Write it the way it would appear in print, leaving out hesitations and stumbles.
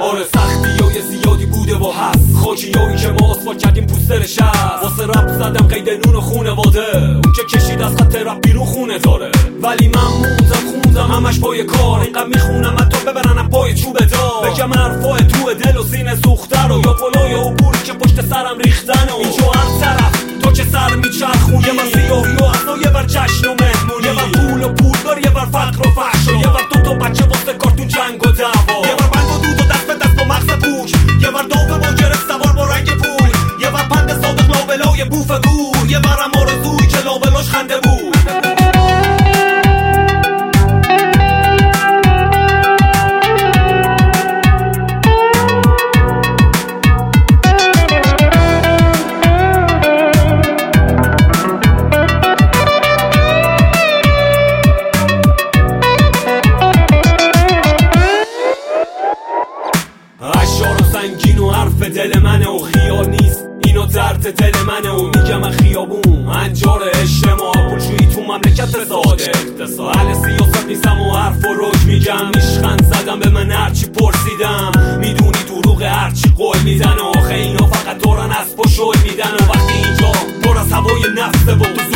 آره سختیای زیادی بوده و هست، خاکیایی که ما آسفالت کردیم پوسترش هست. واسه رپ زدم قید نون و خونواده، اون که کشید از خط رپ بیرون خونه داره. ولی من خوندم همش پای کار، اینقدر میخونم حتی ببرنم پای چوب دار. بگم حرفای تو دل و سینه سوخته رو، یا پلای عبوری که پشت سرم ریختن و اینجا هر طرف تو که سر میچرخونی. یه بر سیاهی و اصلا یه بر جشن و مهمونی، یه بر پول و پولدار، یه بر فقر و فحش، یه بر دو تا بچه واسه کارتون جنگ و دعوا، یه بر بند و دود و دست به دست با مغز پوچ، یه بر داغ ماجر سوار با رنگ پول، یه بر پند صادق لابلای بوف گور، یه برم آرزویی که لابلاش خنده بود. سنگین و حرف دل منه و خیال نیست، اینو درد دل منه و میگم من خیابون انجار اجتماع، پولشویی تو مملکت ساده اقتصاد. اهل سیاست نیستم و حرف و رج میگم، میشخند زدم به من هرچی پرسیدم، میدونی دروغ هرچی قول میدن و آخه اینا فقط دارن اسب و شل میدن و وقتی اینجا پر از هوای نفسه و